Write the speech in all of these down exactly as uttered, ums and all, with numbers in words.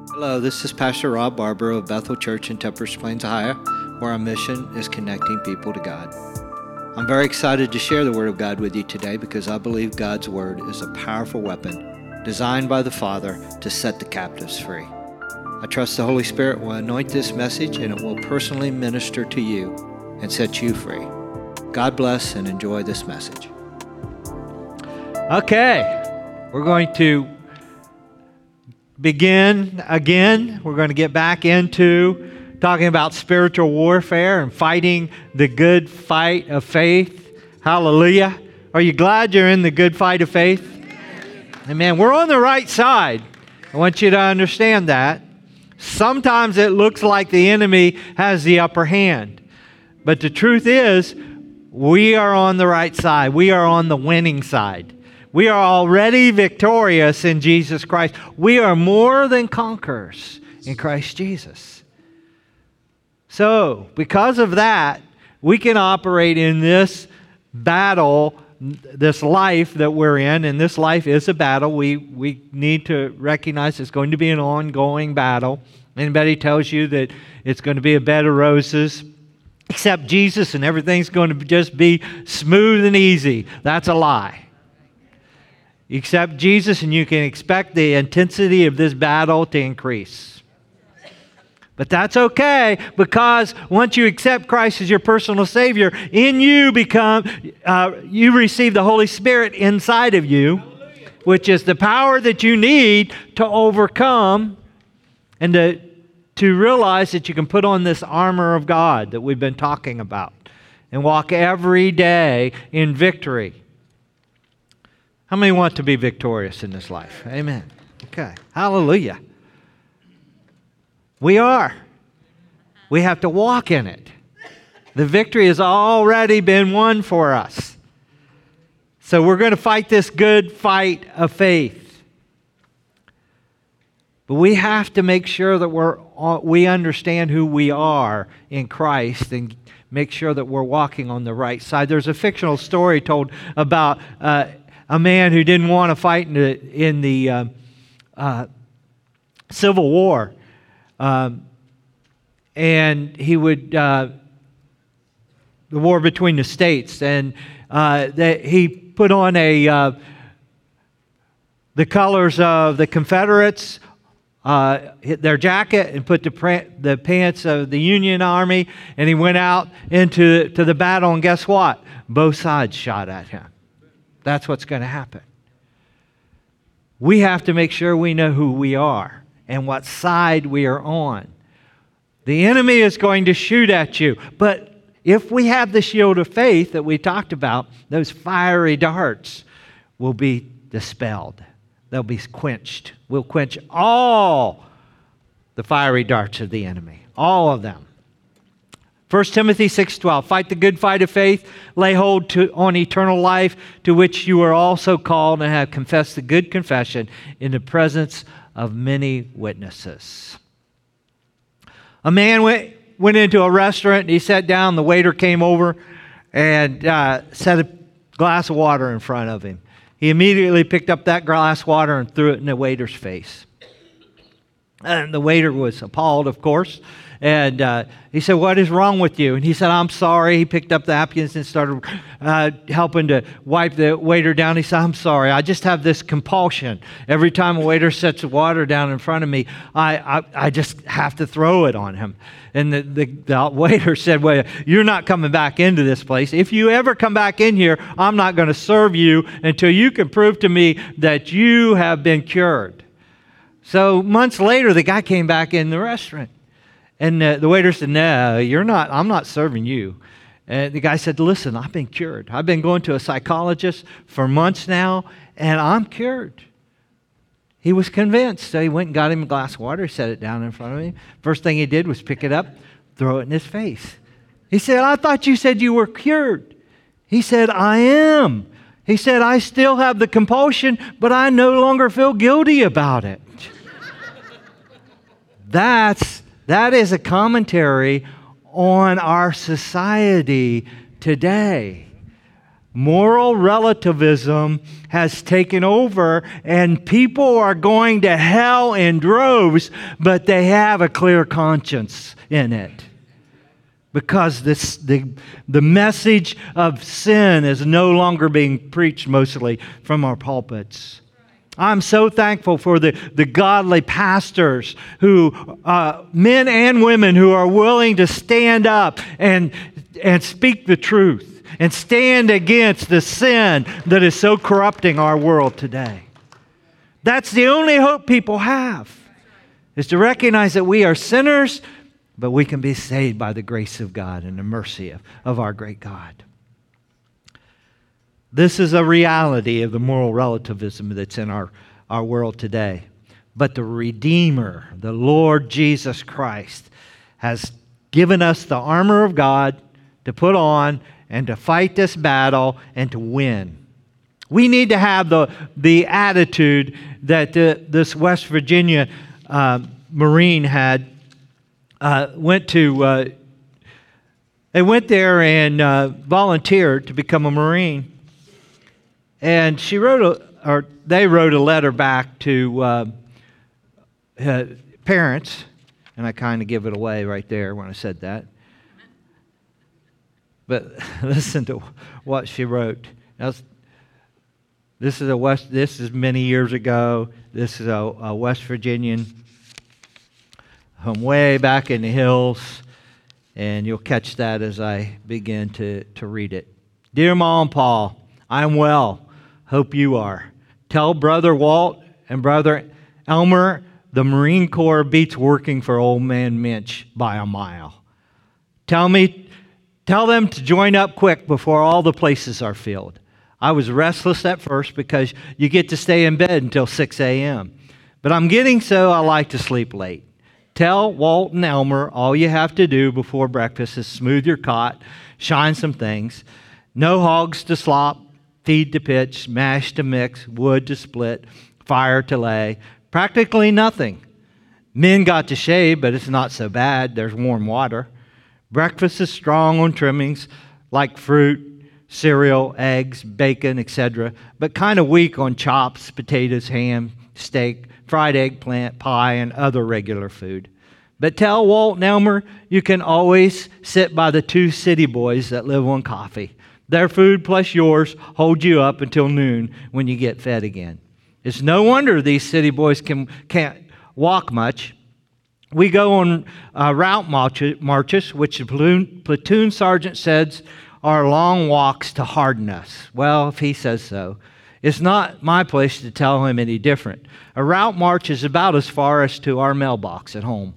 Hello, this is Pastor Rob Barber of Bethel Church in Temperance Plains, Ohio, where our mission is connecting people to God. I'm very excited to share the Word of God with you today because I believe God's Word is a powerful weapon designed by the Father to set the captives free. I trust the Holy Spirit will anoint this message and it will personally minister to you and set you free. God bless and enjoy this message. Okay, we're going to begin again. We're going to get back into talking about spiritual warfare and fighting the good fight of faith. Hallelujah. Are you glad you're in the good fight of faith? Amen. We're on the right side. I want you to understand that. Sometimes it looks like the enemy has the upper hand. But the truth is, we are on the right side. We are on the winning side. We are already victorious in Jesus Christ. We are more than conquerors in Christ Jesus. So, because of that, we can operate in this battle, this life that we're in, and this life is a battle. We, we need to recognize it's going to be an ongoing battle. Anybody tells you that it's going to be a bed of roses, except Jesus, and everything's going to just be smooth and easy, that's a lie. Accept Jesus and you can expect the intensity of this battle to increase. But that's okay, because once you accept Christ as your personal Savior, in you become, uh, you receive the Holy Spirit inside of you, which is the power that you need to overcome and to, to realize that you can put on this armor of God that we've been talking about and walk every day in victory. How many want to be victorious in this life? Amen. Okay. Hallelujah. We are. We have to walk in it. The victory has already been won for us. So we're going to fight this good fight of faith. But we have to make sure that we're we understand who we are in Christ and make sure that we're walking on the right side. There's a fictional story told about uh, a man who didn't want to fight in the, in the uh, uh, Civil War. Um, and he would, uh, the war between the states, and uh, that he put on a, uh, the colors of the Confederates, uh, their jacket, and put the, the pants of the Union Army, and he went out into to the battle, and guess what? Both sides shot at him. That's what's going to happen. We have to make sure we know who we are and what side we are on. The enemy is going to shoot at you, but if we have the shield of faith that we talked about, those fiery darts will be dispelled. They'll be quenched. We'll quench all the fiery darts of the enemy, all of them. First Timothy six twelve, fight the good fight of faith, lay hold to, on eternal life, to which you are also called and have confessed the good confession in the presence of many witnesses. A man went, went into a restaurant and he sat down. The waiter came over and uh, set a glass of water in front of him. He immediately picked up that glass of water and threw it in the waiter's face. And the waiter was appalled, of course. And uh, he said, what is wrong with you? And he said, I'm sorry. He picked up the napkins and started uh, helping to wipe the waiter down. He said, I'm sorry. I just have this compulsion. Every time a waiter sets water down in front of me, I, I, I just have to throw it on him. And the, the, the waiter said, well, you're not coming back into this place. If you ever come back in here, I'm not going to serve you until you can prove to me that you have been cured. So months later, the guy came back in the restaurant. And uh, the waiter said, no, you're not, I'm not serving you. And the guy said, listen, I've been cured. I've been going to a psychologist for months now, and I'm cured. He was convinced. So he went and got him a glass of water, set it down in front of him. First thing he did was pick it up, throw it in his face. He said, I thought you said you were cured. He said, I am. He said, I still have the compulsion, but I no longer feel guilty about it. That's That is a commentary on our society today. Moral relativism has taken over, and people are going to hell in droves, but they have a clear conscience in it. Because this, the, the message of sin is no longer being preached mostly from our pulpits. I'm so thankful for the, the godly pastors who, uh, men and women who are willing to stand up and, and speak the truth and stand against the sin that is so corrupting our world today. That's the only hope people have, is to recognize that we are sinners, but we can be saved by the grace of God and the mercy of, of our great God. This is a reality of the moral relativism that's in our, our world today. But the Redeemer, the Lord Jesus Christ, has given us the armor of God to put on and to fight this battle and to win. We need to have the, the attitude that the, this West Virginia uh, Marine had. Uh, went to, uh, they went there and uh, volunteered to become a Marine. And she wrote, a, or they wrote a letter back to uh, uh, parents, and I kind of give it away right there when I said that. But listen to what she wrote. Now, this is a West. This is many years ago. This is a, a West Virginian from way back in the hills, and you'll catch that as I begin to, to read it. Dear Mom and Paul, I'm well. Hope you are. Tell Brother Walt and Brother Elmer the Marine Corps beats working for Old Man Minch by a mile. Tell me, tell them to join up quick before all the places are filled. I was restless at first because you get to stay in bed until six a.m. But I'm getting so I like to sleep late. Tell Walt and Elmer all you have to do before breakfast is smooth your cot, shine some things. No hogs to slop, feed to pitch, mash to mix, wood to split, fire to lay. Practically nothing. Men got to shave, but it's not so bad. There's warm water. Breakfast is strong on trimmings like fruit, cereal, eggs, bacon, et cetera, but kind of weak on chops, potatoes, ham, steak, fried eggplant, pie, and other regular food. But tell Walt and Elmer you can always sit by the two city boys that live on coffee. Their food plus yours hold you up until noon when you get fed again. It's no wonder these city boys can, can't walk much. We go on uh, route marches, which the platoon, platoon sergeant says are long walks to harden us. Well, if he says so. It's not my place to tell him any different. A route march is about as far as to our mailbox at home.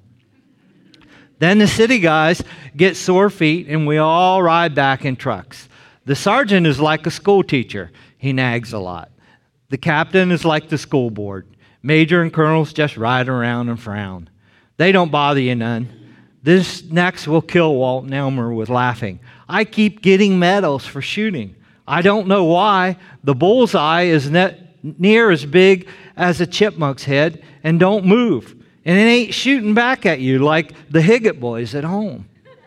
Then the city guys get sore feet and we all ride back in trucks. The sergeant is like a school teacher. He nags a lot. The captain is like the school board. Major and colonels just ride around and frown. They don't bother you none. This next will kill Walt and Elmer with laughing. I keep getting medals for shooting. I don't know why. The bullseye is ne- near as big as a chipmunk's head and don't move. And it ain't shooting back at you like the Higgett boys at home.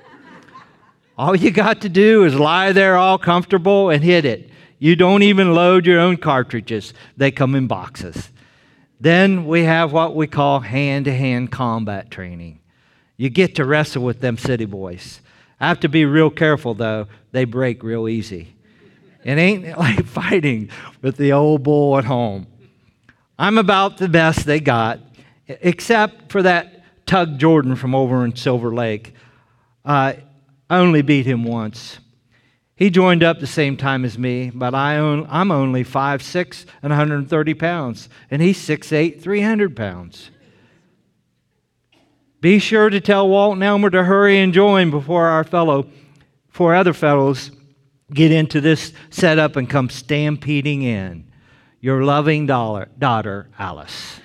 All you got to do is lie there all comfortable and hit it. You don't even load your own cartridges. They come in boxes. Then we have what we call hand-to-hand combat training. You get to wrestle with them city boys. I have to be real careful, though. They break real easy. It ain't like fighting with the old bull at home. I'm about the best they got, except for that Tug Jordan from over in Silver Lake. Uh, I only beat him once. He joined up the same time as me, but I own, I'm only five foot six and one hundred thirty pounds, and he's six foot eight, three hundred pounds. Be sure to tell Walt and Elmer to hurry and join before our fellow, before other fellows get into this setup and come stampeding in. Your loving dollar, daughter, Alice.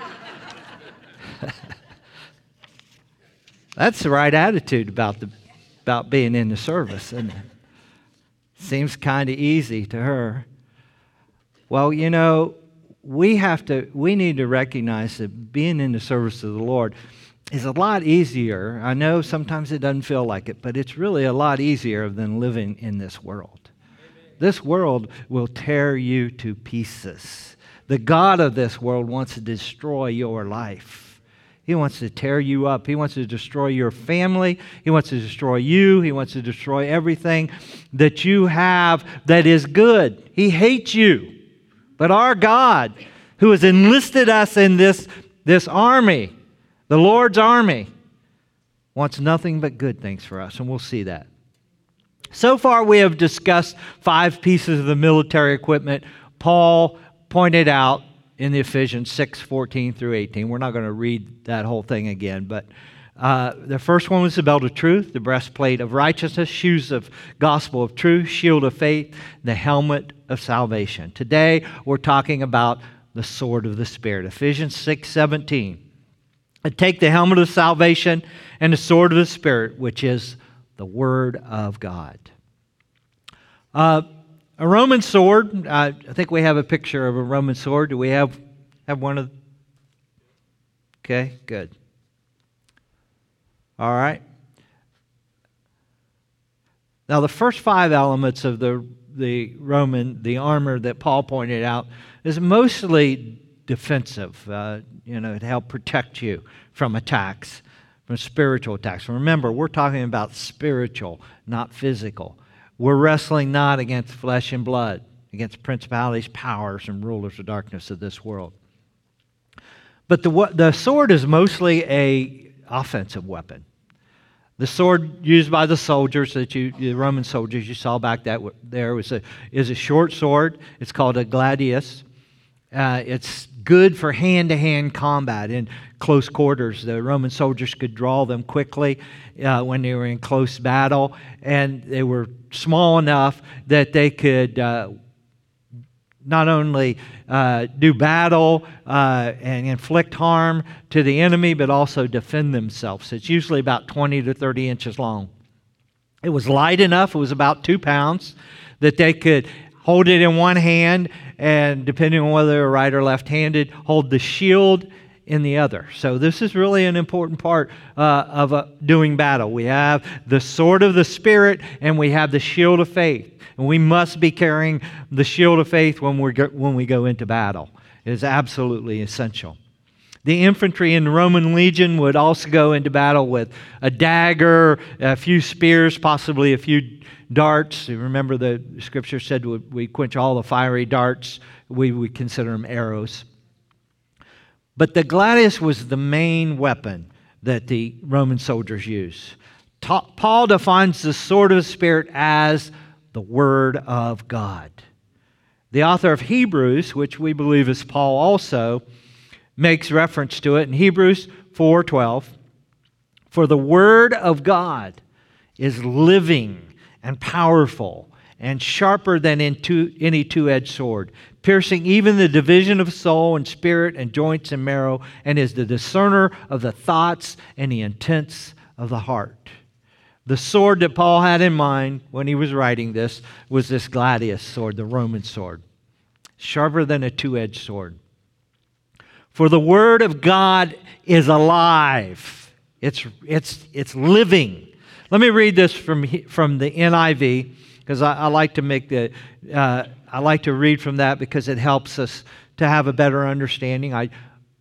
That's the right attitude about the about being in the service, isn't it? Seems kind of easy to her. Well, you know, we have to, we need to recognize that being in the service of the Lord is a lot easier. I know sometimes it doesn't feel like it, but it's really a lot easier than living in this world. this world will tear you to pieces. The God of this world wants to destroy your life. He wants to tear you up. He wants to destroy your family. He wants to destroy you. He wants to destroy everything that you have that is good. He hates you. But our God, who has enlisted us in this, this army, the Lord's army, wants nothing but good things for us, and we'll see that. So far, we have discussed five pieces of the military equipment Paul pointed out in the Ephesians six, fourteen through eighteen. We're not going to read that whole thing again, but uh, the first one was the belt of truth, the breastplate of righteousness, shoes of gospel of truth, shield of faith, the helmet of salvation. Today, we're talking about the sword of the Spirit. Ephesians six, seventeen. Take the helmet of salvation and the sword of the Spirit, which is the Word of God. Uh, a Roman sword, uh, I think we have a picture of a Roman sword. Do we have, have one of? Okay, good. All right. Now, the first five elements of the, the Roman, the armor that Paul pointed out, is mostly defensive. Uh, you know, to help protect you from attacks, from spiritual attacks. Remember, we're talking about spiritual, not physical. We're wrestling not against flesh and blood, against principalities, powers, and rulers of darkness of this world. But the the sword is mostly a offensive weapon. The sword used by the soldiers that you, the Roman soldiers you saw back that there was a is a short sword. It's called a gladius. Uh, it's good for hand-to-hand combat in close quarters. The Roman soldiers could draw them quickly uh, when they were in close battle, and they were small enough that they could uh, not only uh, do battle uh, and inflict harm to the enemy, but also defend themselves. It's usually about twenty to thirty inches long. It was light enough, it was about two pounds, that they could hold it in one hand, and depending on whether they're right or left-handed, hold the shield in the other. So this is really an important part uh, of uh, doing battle. We have the sword of the Spirit, and we have the shield of faith. And we must be carrying the shield of faith when we go, when we go into battle. It is absolutely essential. The infantry in the Roman legion would also go into battle with a dagger, a few spears, possibly a few darts. Remember the scripture said we quench all the fiery darts. We would consider them arrows. But the gladius was the main weapon that the Roman soldiers used. Ta- Paul defines the sword of the Spirit as the Word of God. The author of Hebrews, which we believe is Paul also, makes reference to it in Hebrews four twelve. For the Word of God is living and powerful and sharper than in two, any two-edged sword, piercing even the division of soul and spirit and joints and marrow, and is the discerner of the thoughts and the intents of the heart. The sword that Paul had in mind when he was writing this was this gladius sword, the Roman sword, sharper than a two-edged sword. For the Word of God is alive. It's, it's, it's living. Let me read this from, from the N I V, because I, I like to make the uh, I like to read from that because it helps us to have a better understanding. I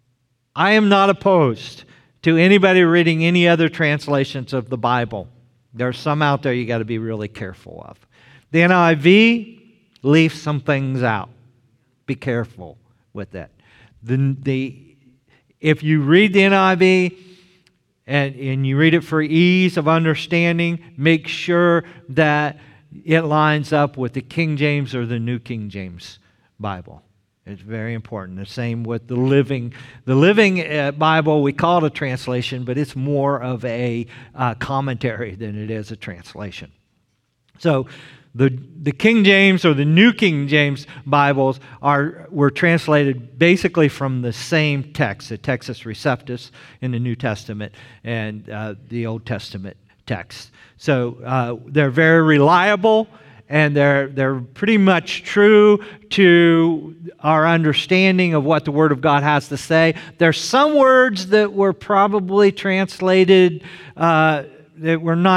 I am not opposed to anybody reading any other translations of the Bible. There are some out there you got to be really careful of. The N I V leaves some things out. Be careful with that. The, the, if you read the N I V and, and you read it for ease of understanding, make sure that it lines up with the King James or the New King James Bible. It's very important. The same with the Living. The Living uh, Bible, we call it a translation, but it's more of a uh, commentary than it is a translation. So the the King James or the New King James Bibles are were translated basically from the same text, the Textus Receptus in the New Testament and uh, the Old Testament text. So uh, they're very reliable, and they're they're pretty much true to our understanding of what the Word of God has to say. There's some words that were probably translated uh, that were not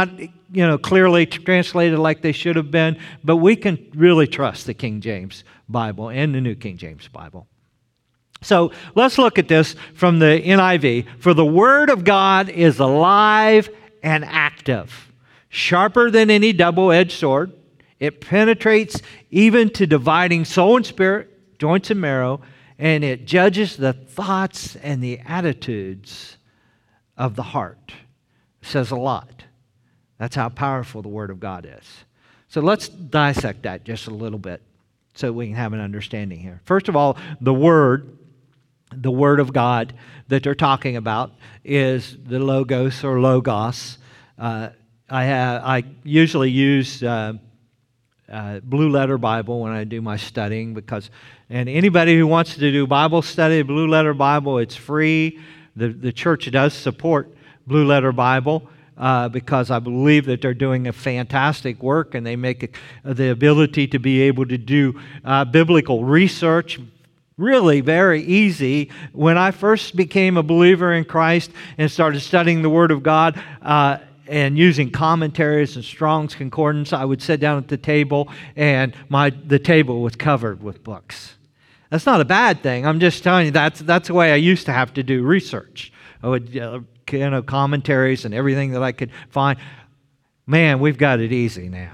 you know, clearly translated like they should have been, but we can really trust the King James Bible and the New King James Bible. So let's look at this from the N I V. For the Word of God is alive and active, sharper than any double-edged sword. It penetrates even to dividing soul and spirit, joints and marrow, and it judges the thoughts and the attitudes of the heart. It says a lot. That's how powerful the Word of God is. So let's dissect that just a little bit so we can have an understanding here. First of all, the Word, the Word of God that they're talking about is the Logos or Logos. Uh, I have I usually use uh, uh, Blue Letter Bible when I do my studying, because, and anybody who wants to do Bible study, Blue Letter Bible, it's free. The the church does support Blue Letter Bible uh, because I believe that they're doing a fantastic work, and they make it, uh, the ability to be able to do uh, biblical research really very easy. When I first became a believer in Christ and started studying the Word of God uh, and using commentaries and Strong's Concordance, I would sit down at the table and my the table was covered with books. That's not a bad thing. I'm just telling you, that's that's the way I used to have to do research. I would, uh, you know, commentaries and everything that I could find. Man, we've got it easy now.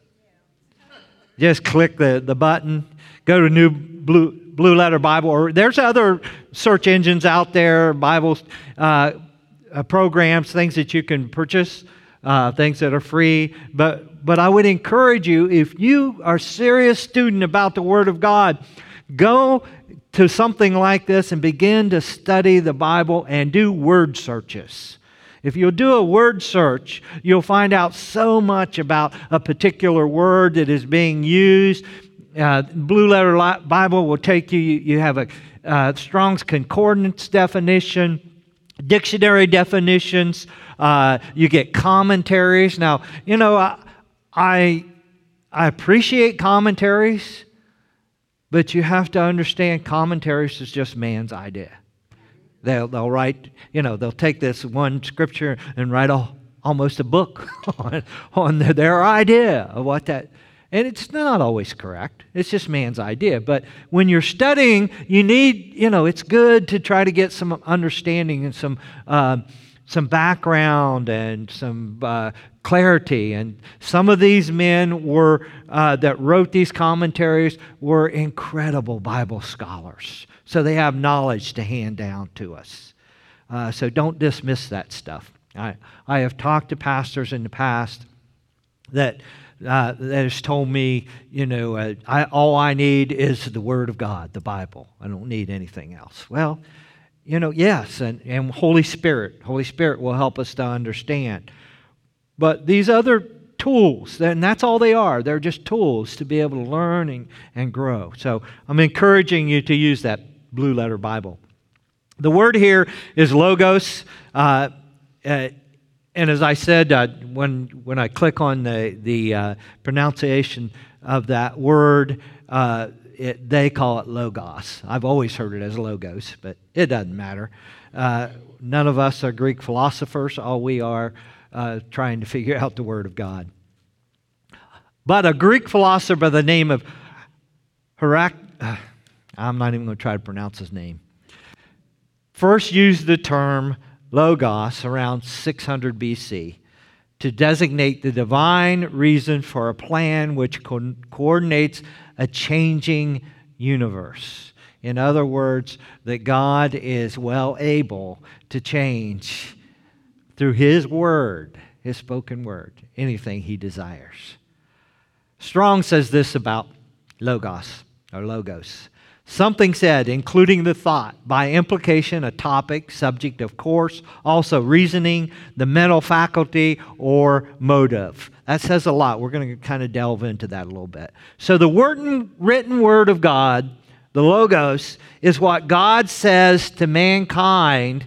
Just click the, the button, go to New Blue Blue Letter Bible, or there's other search engines out there, Bible uh, uh, programs, things that you can purchase, uh, things that are free. But but I would encourage you, if you are a serious student about the Word of God, go to something like this and begin to study the Bible and do word searches. If you'll do a word search, you'll find out so much about a particular word that is being used. Uh, Blue Letter Bible will take you, you have a uh, Strong's Concordance definition, dictionary definitions, uh, you get commentaries. Now, you know, I, I, I appreciate commentaries, but you have to understand commentaries is just man's idea. They'll, they'll write, you know, they'll take this one scripture and write a, almost a book on, on their idea of what that, and it's not always correct. It's just man's idea. But when you're studying, you need, you know, it's good to try to get some understanding and some uh, some background and some uh, clarity. And some of these men were uh, that wrote these commentaries were incredible Bible scholars. So they have knowledge to hand down to us. Uh, so don't dismiss that stuff. I I have talked to pastors in the past that uh, that has told me, you know, uh, I, all I need is the Word of God, the Bible. I don't need anything else. Well, you know, yes, and, and Holy Spirit. Holy Spirit will help us to understand. But these other tools, and that's all they are. They're just tools to be able to learn and, and grow. So I'm encouraging you to use that Blue Letter Bible. The word here is logos. Uh, uh, and as I said, uh, when when I click on the, the uh, pronunciation of that word, uh, it, they call it logos. I've always heard it as logos, but it doesn't matter. Uh, none of us are Greek philosophers. All we are uh, trying to figure out the Word of God. But a Greek philosopher by the name of Herac... Uh, I'm not even going to try to pronounce his name. First used the term logos around six hundred B C to designate the divine reason for a plan which co- coordinates a changing universe. In other words, that God is well able to change through His Word, His spoken Word, anything He desires. Strong says this about logos, or logos. Something said, including the thought, by implication, a topic, subject, of course, also reasoning, the mental faculty, or motive. That says a lot. We're going to kind of delve into that a little bit. So the word, written Word of God, the Logos, is what God says to mankind,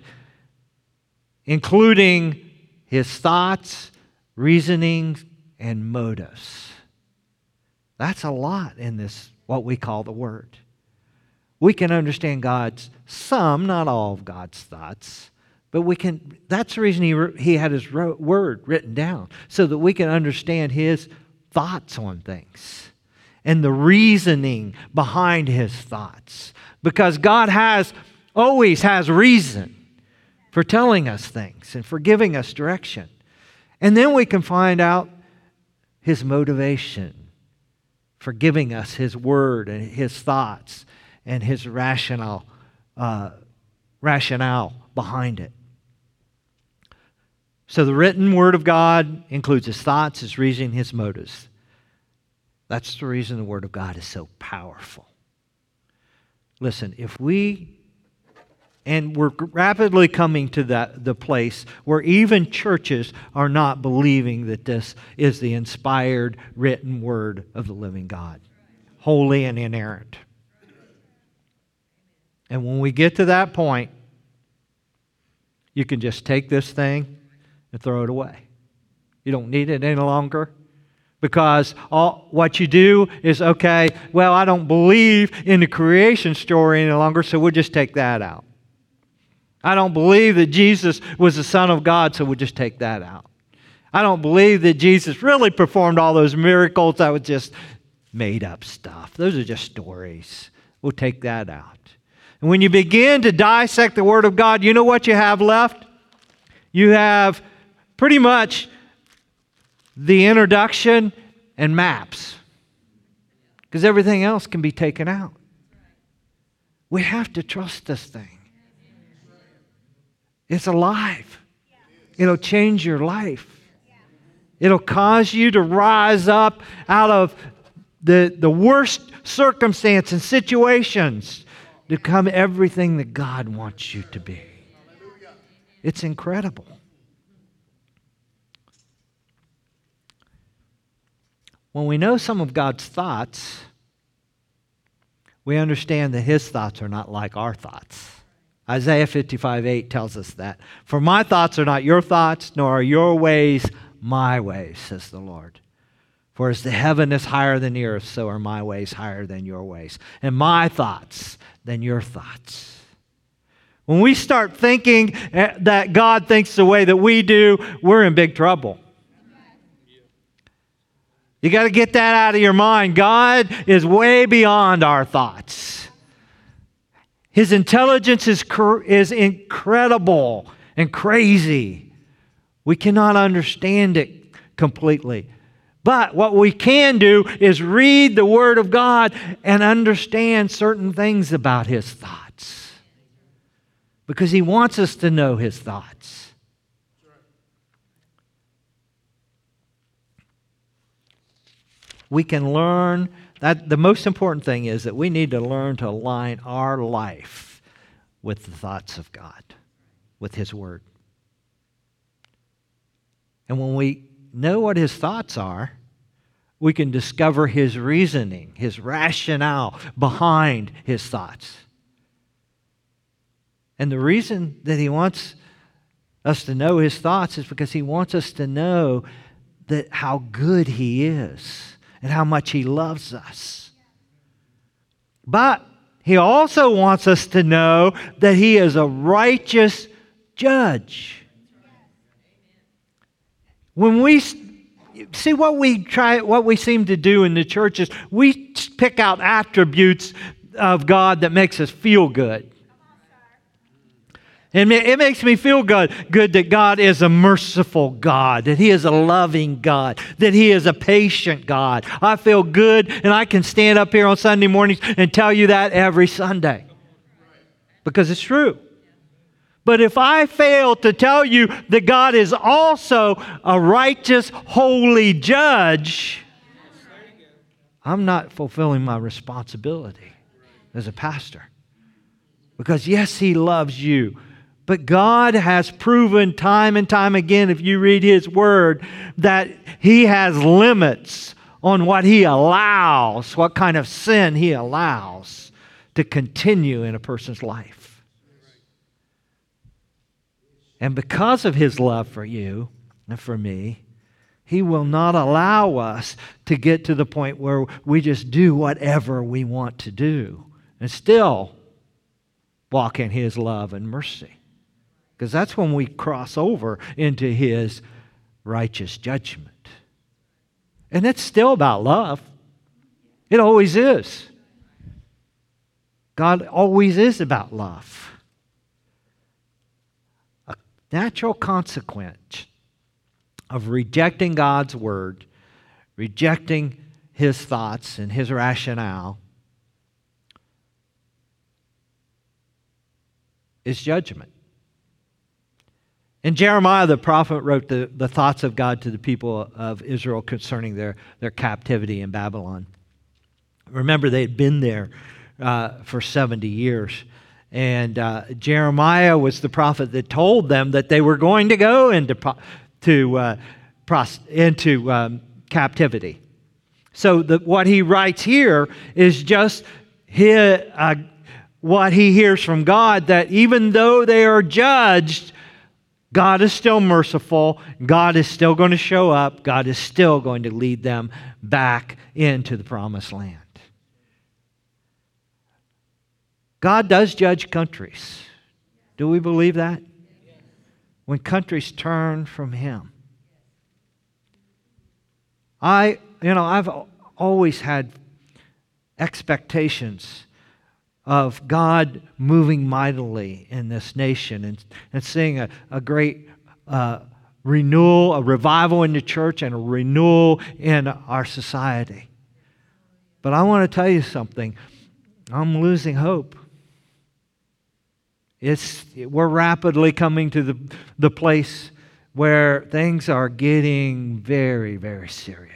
including His thoughts, reasonings, and motives. That's a lot in this, what we call the Word. We can understand God's, some, not all of God's thoughts, but But we can, that's the reason he, he had his ro- word written down, so that we can understand his thoughts on things and the reasoning behind his thoughts. Because God has, always has reason for telling us things and for giving us direction. And then we can find out his motivation for giving us his word and his thoughts and his rationale, uh, rationale behind it. So the written word of God includes his thoughts, his reasoning, his motives. That's the reason the word of God is so powerful. Listen, if we, and we're rapidly coming to that the place where even churches are not believing that this is the inspired written word of the living God, holy and inerrant. And when we get to that point, you can just take this thing and throw it away. You don't need it any longer, because all what you do is, okay, well, I don't believe in the creation story any longer, so we'll just take that out. I don't believe that Jesus was the Son of God, so we'll just take that out. I don't believe that Jesus really performed all those miracles. That was just made up stuff. Those are just stories. We'll take that out. And when you begin to dissect the Word of God, you know what you have left? You have pretty much the introduction and maps, because everything else can be taken out. We have to trust this thing. It's alive. It'll change your life. It'll cause you to rise up out of the, the worst circumstance and situations to become everything that God wants you to be. It's incredible. When we know some of God's thoughts, we understand that his thoughts are not like our thoughts. Isaiah fifty-five eight tells us that. For my thoughts are not your thoughts, nor are your ways my ways, says the Lord. For as the heaven is higher than the earth, so are my ways higher than your ways, and my thoughts than your thoughts. When we start thinking that God thinks the way that we do, we're in big trouble. You got to get that out of your mind. God is way beyond our thoughts. His intelligence is, cr- is incredible and crazy. We cannot understand it completely. But what we can do is read the Word of God and understand certain things about his thoughts. Because he wants us to know his thoughts. We can learn that the most important thing is that we need to learn to align our life with the thoughts of God, with his word. And when we know what his thoughts are, we can discover his reasoning, his rationale behind his thoughts. And the reason that he wants us to know his thoughts is because he wants us to know that how good he is and how much he loves us. But he also wants us to know that he is a righteous judge. When we see what we try, what we seem to do in the churches, we pick out attributes of God that makes us feel good. And it makes me feel good, good that God is a merciful God, that he is a loving God, that he is a patient God. I feel good, and I can stand up here on Sunday mornings and tell you that every Sunday. Because it's true. But if I fail to tell you that God is also a righteous, holy judge, I'm not fulfilling my responsibility as a pastor. Because yes, he loves you. But God has proven time and time again, if you read his word, that he has limits on what he allows, what kind of sin he allows to continue in a person's life. And because of his love for you and for me, he will not allow us to get to the point where we just do whatever we want to do and still walk in his love and mercy. because that's when we cross over into His righteous judgment. And it's still about love. It always is. God always is about love. A natural consequence of rejecting God's Word, rejecting His thoughts and His rationale, is judgment. And Jeremiah the prophet wrote the, the thoughts of God to the people of Israel concerning their, their captivity in Babylon. Remember, they had been there uh, for seventy years. And uh, Jeremiah was the prophet that told them that they were going to go into, to, uh, pros, into um, captivity. So the, what he writes here is just his, uh, what he hears from God, that even though they are judged, God is still merciful. God is still going to show up. God is still going to lead them back into the promised land. God does judge countries. Do we believe that? When countries turn from Him. I, you know, I've always had expectations of God moving mightily in this nation and, and seeing a, a great uh, renewal, a revival in the church and a renewal in our society. But I want to tell you something. I'm losing hope. It's, we're rapidly coming to the, the place where things are getting very, very serious.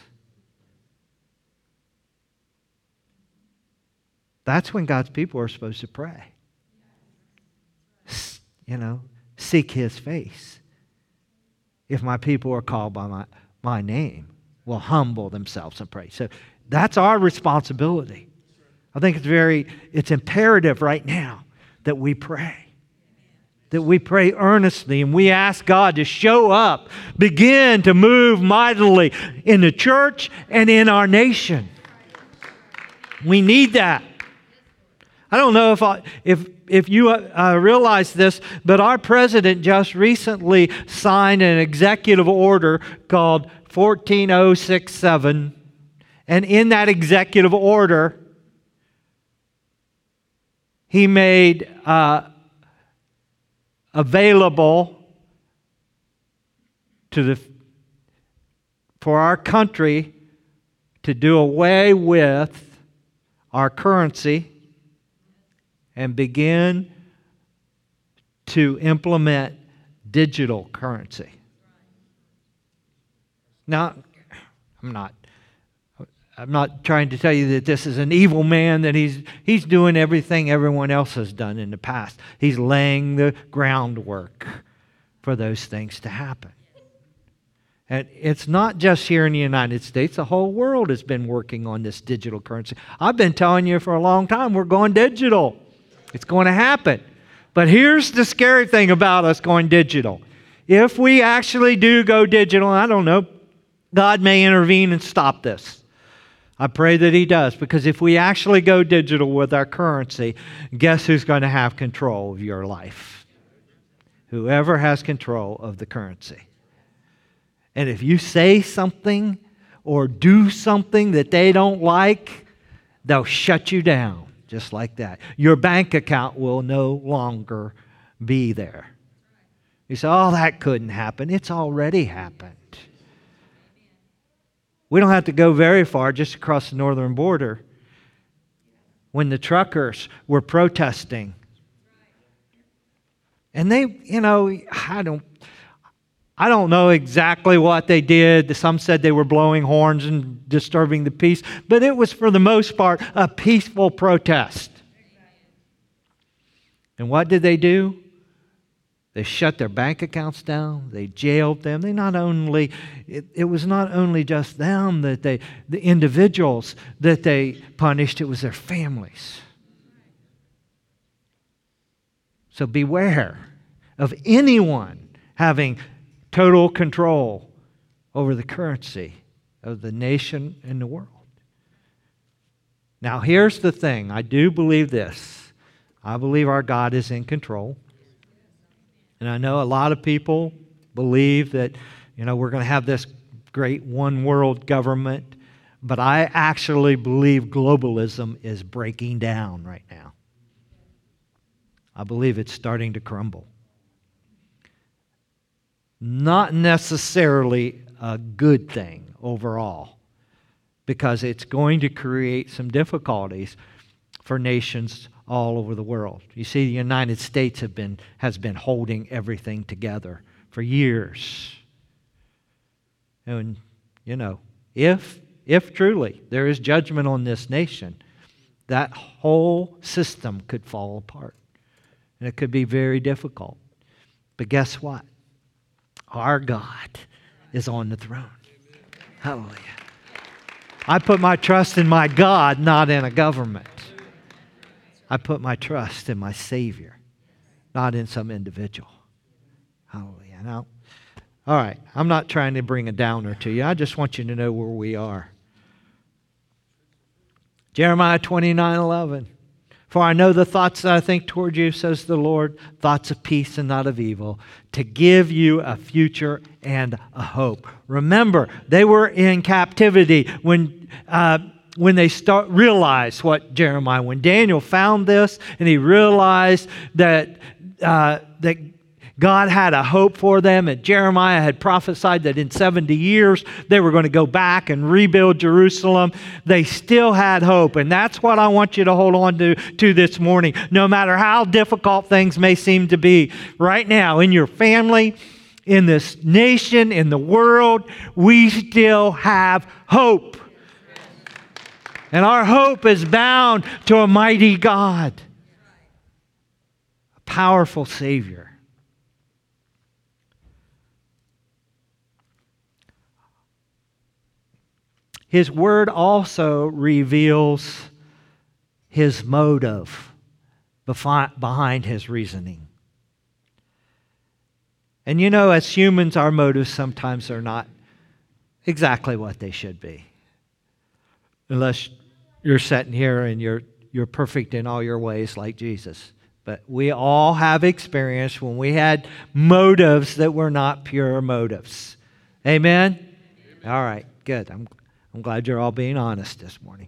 That's when God's people are supposed to pray. You know, seek His face. If my people are called by my, my name, will humble themselves and pray. So that's our responsibility. I think it's very, it's imperative right now that we pray. That we pray earnestly and we ask God to show up, begin to move mightily in the church and in our nation. We need that. I don't know if I, if if you uh, realize this, but our president just recently signed an executive order called fourteen oh six seven, and in that executive order, he made uh, available to the for our country to do away with our currency and begin to implement digital currency. Now, I'm not I'm not trying to tell you that this is an evil man, that he's he's doing everything everyone else has done in the past. He's laying the groundwork for those things to happen. And it's not just here in the United States. The whole world has been working on this digital currency. I've been telling you for a long time, we're going digital. It's going to happen. But here's the scary thing about us going digital. If we actually do go digital, I don't know, God may intervene and stop this. I pray that He does, because if we actually go digital with our currency, guess who's going to have control of your life? Whoever has control of the currency. And if you say something or do something that they don't like, they'll shut you down. Just like that. Your bank account will no longer be there. You say, oh, that couldn't happen. It's already happened. We don't have to go very far, just across the northern border. When the truckers were protesting. And they, you know, I don't, I don't know exactly what they did. Some said they were blowing horns and disturbing the peace, but it was for the most part a peaceful protest. And what did they do? They shut their bank accounts down. They jailed them. They not only, it, it was not only just them that they, the individuals that they punished, it was their families. So beware of anyone having total control over the currency of the nation and the world. Now, here's the thing. I do believe this. I believe our God is in control. And I know a lot of people believe that, you know, we're going to have this great one world government, but I actually believe globalism is breaking down right now. I believe it's starting to crumble. Not necessarily a good thing overall, because it's going to create some difficulties for nations all over the world. You see, the United States have been, has been holding everything together for years. And, you know, if, if truly there is judgment on this nation, that whole system could fall apart. And it could be very difficult. But guess what? Our God is on the throne. Hallelujah. I put my trust in my God, not in a government. I put my trust in my Savior, not in some individual. Hallelujah. Now, all right, I'm not trying to bring a downer to you. I just want you to know where we are. Jeremiah twenty-nine eleven. For I know the thoughts that I think toward you, says the Lord, thoughts of peace and not of evil, to give you a future and a hope. Remember, they were in captivity when uh, when they start realized what Jeremiah, when Daniel found this and he realized that uh, that God had a hope for them, and Jeremiah had prophesied that in seventy years they were going to go back and rebuild Jerusalem. They still had hope, and that's what I want you to hold on to, to this morning. No matter how difficult things may seem to be right now in your family, in this nation, in the world, we still have hope. And our hope is bound to a mighty God, a powerful Savior. His word also reveals his motive behind his reasoning. And you know, as humans, our motives sometimes are not exactly what they should be. Unless you're sitting here and you're, you're perfect in all your ways like Jesus. But we all have experienced when we had motives that were not pure motives. Amen? Amen. All right, good. I'm I'm glad you're all being honest this morning.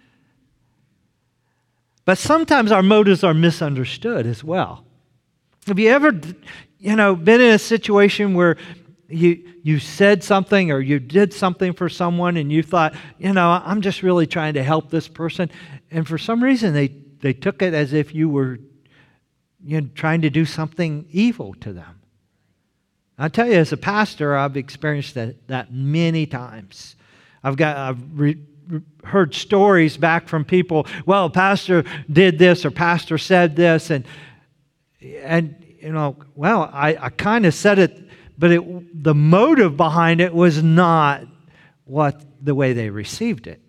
But sometimes our motives are misunderstood as well. Have you ever, you know, been in a situation where you you said something or you did something for someone and you thought, you know, I'm just really trying to help this person, and for some reason they, they took it as if you were, you know, trying to do something evil to them. I tell you, as a pastor, I've experienced that, that many times. I've got I've re, re, heard stories back from people. Well, pastor did this or pastor said this, and and you know, well, I, I kind of said it, but it, the motive behind it was not what the way they received it.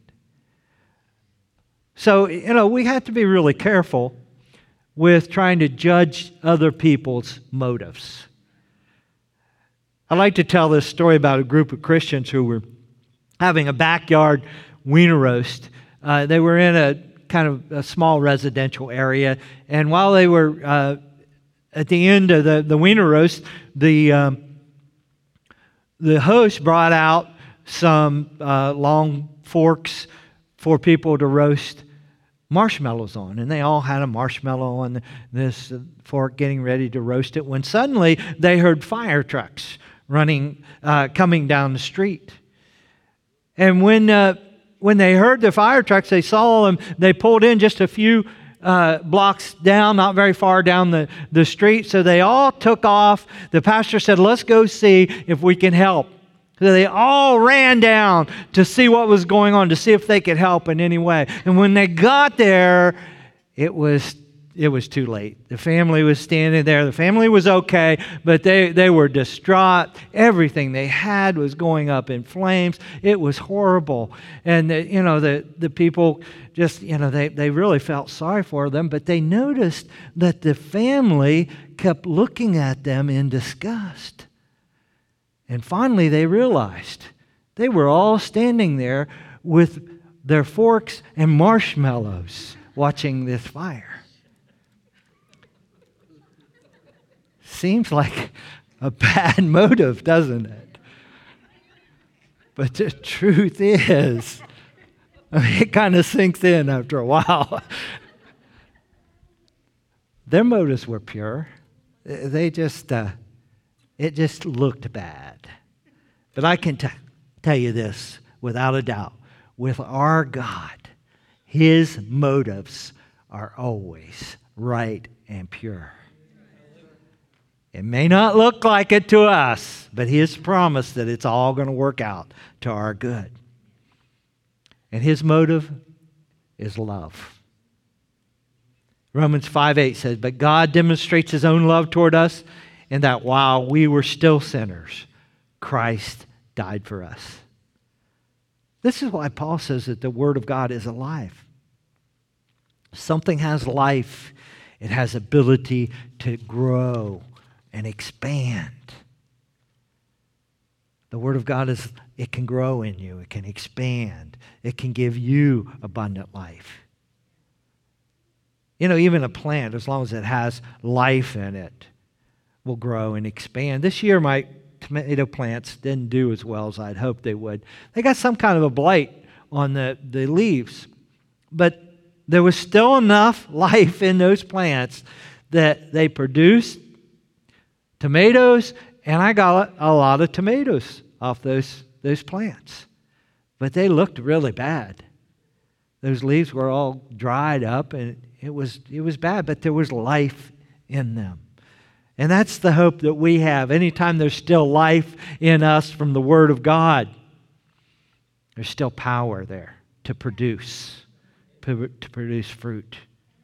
So you know, we have to be really careful with trying to judge other people's motives. I like to tell this story about a group of Christians who were having a backyard wiener roast. Uh, they were in a kind of a small residential area, and while they were uh, at the end of the, the wiener roast, the um, the host brought out some uh, long forks for people to roast marshmallows on, and they all had a marshmallow on this fork getting ready to roast it, when suddenly they heard fire trucks running, uh, coming down the street. And when uh, when they heard the fire trucks, they saw them, they pulled in just a few uh, blocks down, not very far down the, the street. So they all took off. The pastor said, let's go see if we can help. So they all ran down to see what was going on, to see if they could help in any way. And when they got there, it was it was too late. The family was standing there. The family was okay, but they, they were distraught. Everything they had was going up in flames. It was horrible. And, the, you know, the, the people just, you know, they, they really felt sorry for them, but they noticed that the family kept looking at them in disgust. And finally they realized they were all standing there with their forks and marshmallows watching this fire. seems like a bad motive, doesn't it? But the truth is, I mean, it kind of sinks in after a while. Their motives were pure. They just, uh, it just looked bad. But I can t- tell you this, without a doubt, with our God, His motives are always right and pure. It may not look like it to us, but He has promised that it's all going to work out to our good. And His motive is love. Romans five eight says, "But God demonstrates His own love toward us in that while we were still sinners, Christ died for us." This is why Paul says that the Word of God is alive. Something has life. It has ability to grow and expand. The Word of God is, it can grow in you. It can expand. It can give you abundant life. You know, even a plant, as long as it has life in it, will grow and expand. This year, my tomato plants didn't do as well as I'd hoped they would. They got some kind of a blight on the, the leaves. But there was still enough life in those plants that they produced tomatoes, and I got a lot of tomatoes off those, those plants. But they looked really bad. Those leaves were all dried up, and it was, it was bad, but there was life in them. And that's the hope that we have. Anytime there's still life in us from the Word of God, there's still power there to produce, to produce fruit.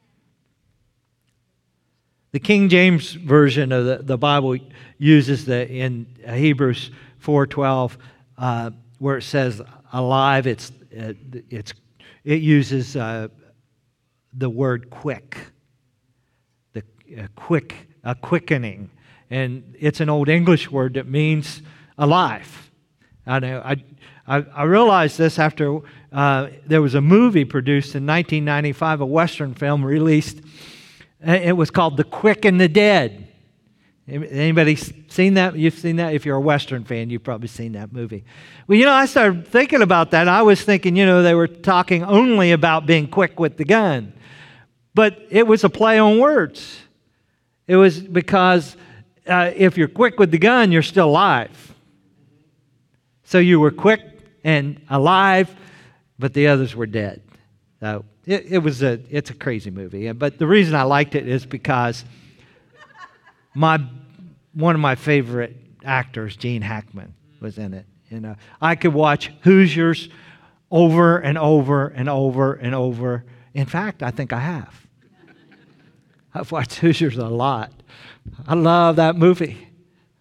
The King James Version of the, the Bible uses the in Hebrews four twelve, uh, where it says alive. It's uh, it's it uses uh, the word quick, the uh, quick, a quickening, and it's an old English word that means alive. I know. I I, I realized this after uh, there was a movie produced in nineteen ninety-five, a Western film released. It was called The Quick and the Dead. Anybody seen that? You've seen that? If you're a Western fan, you've probably seen that movie. Well, you know, I started thinking about that. I was thinking, you know, they were talking only about being quick with the gun. But it was a play on words. It was because uh, if you're quick with the gun, you're still alive. So you were quick and alive, but the others were dead. So it, it was a it's a crazy movie. But the reason I liked it is because my one of my favorite actors, Gene Hackman, was in it. You know, I could watch Hoosiers over and over and over and over. In fact, I think I have. I've watched Hoosiers a lot. I love that movie.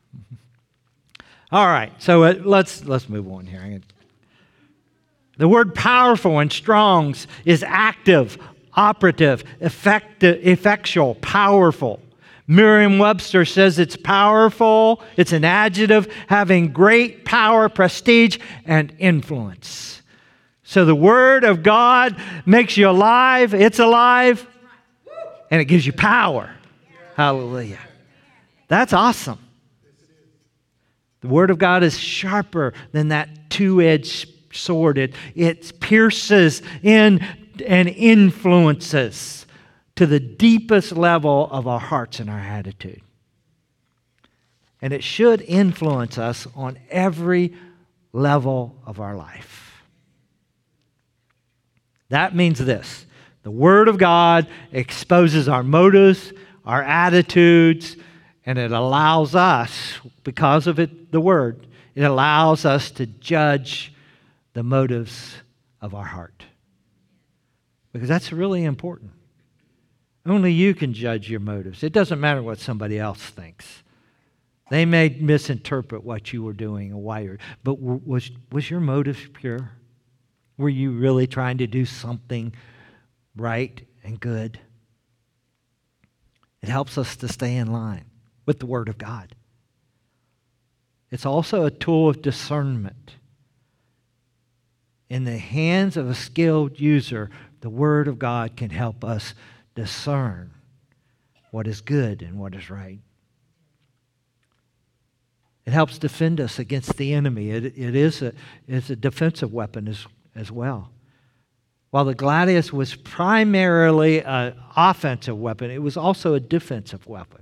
All right, so uh, let's let's move on here. The word powerful in Strong's is active, operative, effective, effectual, powerful. Merriam-Webster says it's powerful, it's an adjective having great power, prestige, and influence. So the Word of God makes you alive, it's alive, and it gives you power. Hallelujah. That's awesome. The Word of God is sharper than that two-edged sword. It, it pierces in and influences to the deepest level of our hearts and our attitude. And it should influence us on every level of our life. That means this: the Word of God exposes our motives, our attitudes, and it allows us, because of it, the Word, it allows us to judge the motives of our heart. Because that's really important. Only you can judge your motives. It doesn't matter what somebody else thinks. They may misinterpret what you were doing and why you're... But was, was your motive pure? Were you really trying to do something right and good? It helps us to stay in line with the Word of God. It's also a tool of discernment. In the hands of a skilled user, the Word of God can help us discern what is good and what is right. It helps defend us against the enemy. It, it is a, it's a defensive weapon as, as well. While the gladius was primarily an offensive weapon, it was also a defensive weapon.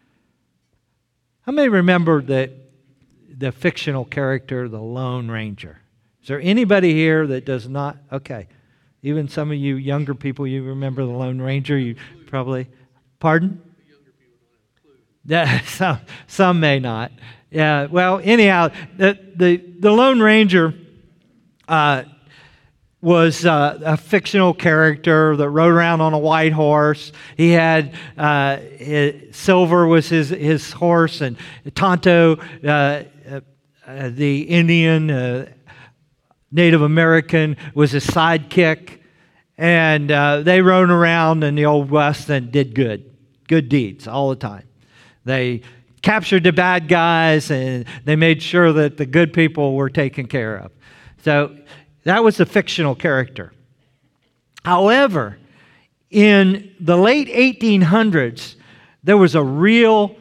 How many remember the, the fictional character, the Lone Ranger? Is there anybody here that does not? Okay. Even some of you younger people, you remember the Lone Ranger? You probably, pardon? The younger people don't have a clue. Yeah, some, some may not. Yeah, well, anyhow, the, the, the Lone Ranger uh, was uh, a fictional character that rode around on a white horse. He had, uh, his, Silver was his, his horse, and Tonto, uh, uh, uh, the Indian, uh, Native American, was his sidekick. And uh, they rode around in the Old West and did good, good deeds all the time. They captured the bad guys, and they made sure that the good people were taken care of. So that was a fictional character. However, in the late eighteen hundreds, there was a real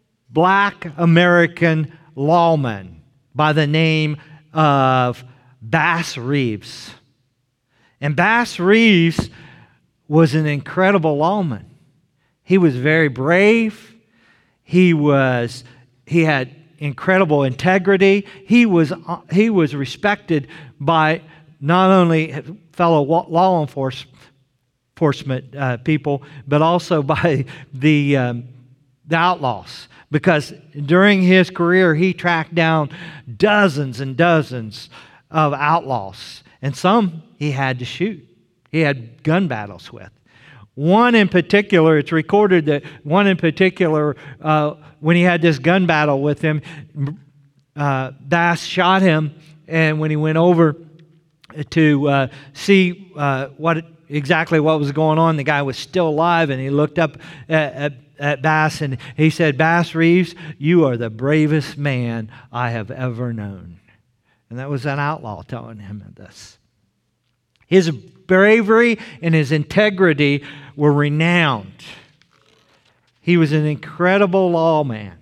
black American lawman by the name of Bass Reeves. And Bass Reeves was an incredible lawman. He was very brave. He was, he had incredible integrity. He was, he was respected by not only fellow law enforcement uh, people, but also by the, um, the outlaws. Because during his career, he tracked down dozens and dozens of outlaws. And some he had to shoot. He had gun battles with. One in particular, it's recorded that one in particular, uh, when he had this gun battle with him, uh, Bass shot him, and when he went over to uh, see uh, what exactly what was going on, the guy was still alive, and he looked up at, at, at Bass, and he said, "Bass Reeves, you are the bravest man I have ever known." And that was an outlaw telling him this. His bravery and his integrity were renowned. He was an incredible lawman.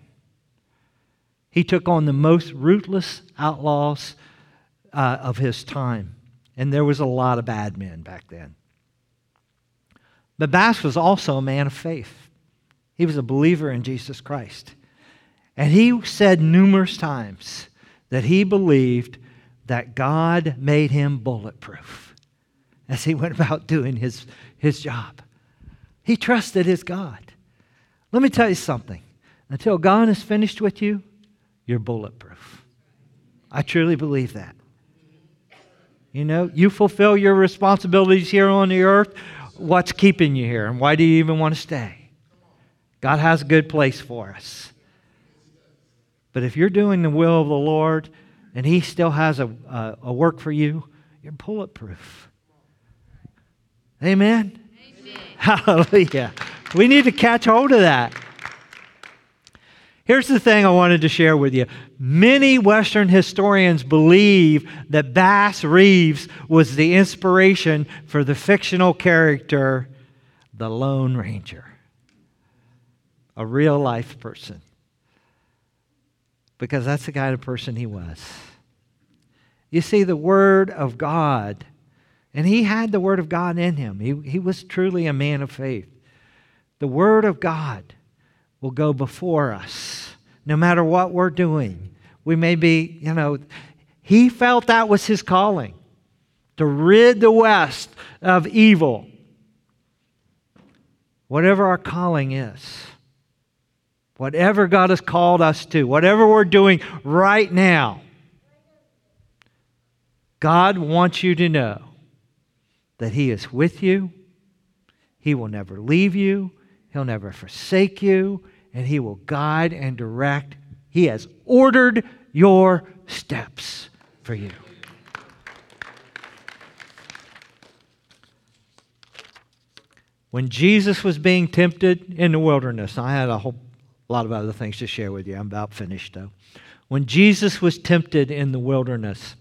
He took on the most ruthless outlaws uh, of his time. And there was a lot of bad men back then. But Bass was also a man of faith. He was a believer in Jesus Christ. And he said numerous times that he believed that God made him bulletproof as he went about doing his, his job. He trusted his God. Let me tell you something. Until God is finished with you, you're bulletproof. I truly believe that. You know, you fulfill your responsibilities here on the earth. What's keeping you here? And why do you even want to stay? God has a good place for us. But if you're doing the will of the Lord and He still has a, a, a work for you, you're bulletproof. Amen? Amen? Hallelujah. We need to catch hold of that. Here's the thing I wanted to share with you. Many Western historians believe that Bass Reeves was the inspiration for the fictional character, the Lone Ranger. A real life person. Because that's the kind of person he was. You see, the Word of God, and he had the Word of God in him. He, he was truly a man of faith. The Word of God will go before us, no matter what we're doing. We may be, you know, he felt that was his calling, to rid the West of evil. Whatever our calling is, whatever God has called us to, whatever we're doing right now, God wants you to know that He is with you. He will never leave you. He'll never forsake you. And He will guide and direct. He has ordered your steps for you. When Jesus was being tempted in the wilderness, I had a whole lot of other things to share with you. I'm about finished though. When Jesus was tempted in the wilderness,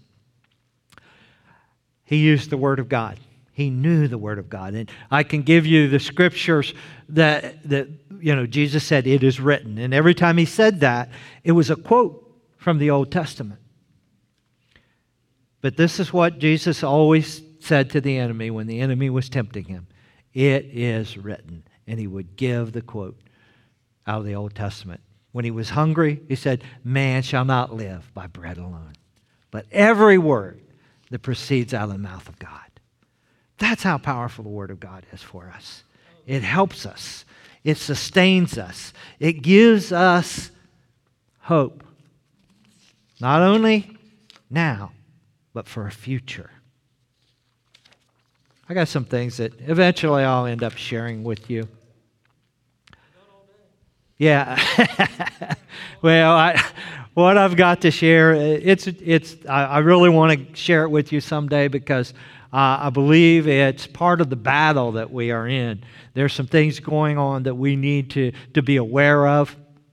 He used the Word of God. He knew the Word of God. And I can give you the scriptures that, that you know, Jesus said, "It is written." And every time He said that, it was a quote from the Old Testament. But this is what Jesus always said to the enemy when the enemy was tempting him. It is written. And he would give the quote out of the Old Testament. When he was hungry, he said, man shall not live by bread alone, but every word that proceeds out of the mouth of God. That's how powerful the Word of God is for us. It helps us. It sustains us. It gives us hope. Not only now, but for a future. I got some things that eventually I'll end up sharing with you. Yeah. Well, I, what I've got to share, it's it's. I, I really want to share it with you someday because uh, I believe it's part of the battle that we are in. There's some things going on that we need to to be aware of,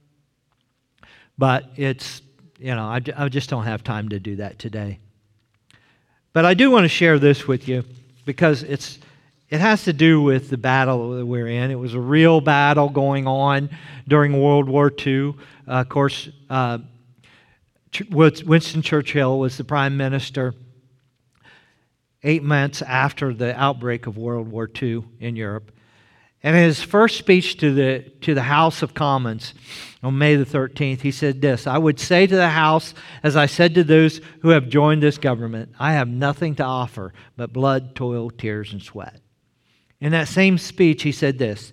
but it's you know I, I just don't have time to do that today. But I do want to share this with you because it's. It has to do with the battle that we're in. It was a real battle going on during World War Two. Uh, of course, uh, Winston Churchill was the prime minister eight months after the outbreak of World War Two in Europe. And in his first speech to the, to the House of Commons on May the thirteenth, he said this, I would say to the House, as I said to those who have joined this government, I have nothing to offer but blood, toil, tears, and sweat. In that same speech, he said this,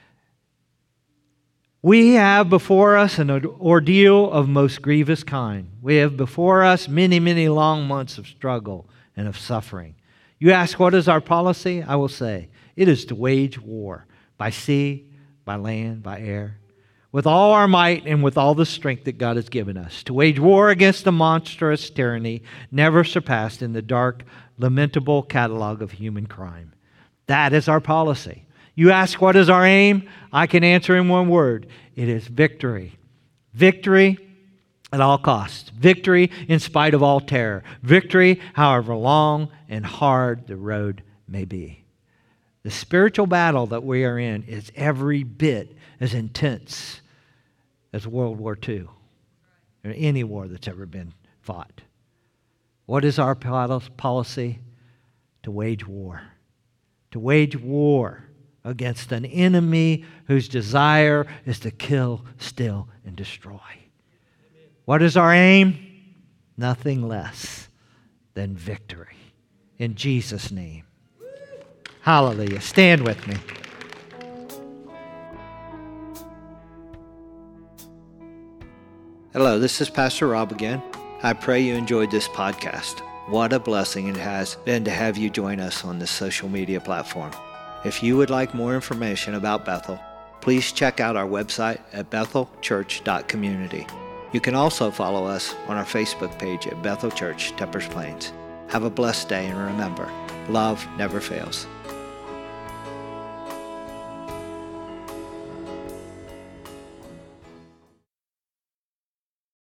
we have before us an ordeal of most grievous kind. We have before us many, many long months of struggle and of suffering. You ask, what is our policy? I will say, it is to wage war by sea, by land, by air, with all our might and with all the strength that God has given us, to wage war against the monstrous tyranny never surpassed in the dark, lamentable catalog of human crime. That is our policy. You ask, what is our aim? I can answer in one word. It is victory. Victory at all costs. Victory in spite of all terror. Victory, however long and hard the road may be. The spiritual battle that we are in is every bit as intense as World War Two or any war that's ever been fought. What is our policy? To wage war. To wage war against an enemy whose desire is to kill, steal, and destroy. What is our aim? Nothing less than victory. In Jesus' name. Hallelujah. Stand with me. Hello, this is Pastor Rob again. I pray you enjoyed this podcast. What a blessing it has been to have you join us on this social media platform. If you would like more information about Bethel, please check out our website at bethel church dot community. You can also follow us on our Facebook page at Bethel Church, Teppers Plains. Have a blessed day, and remember, love never fails.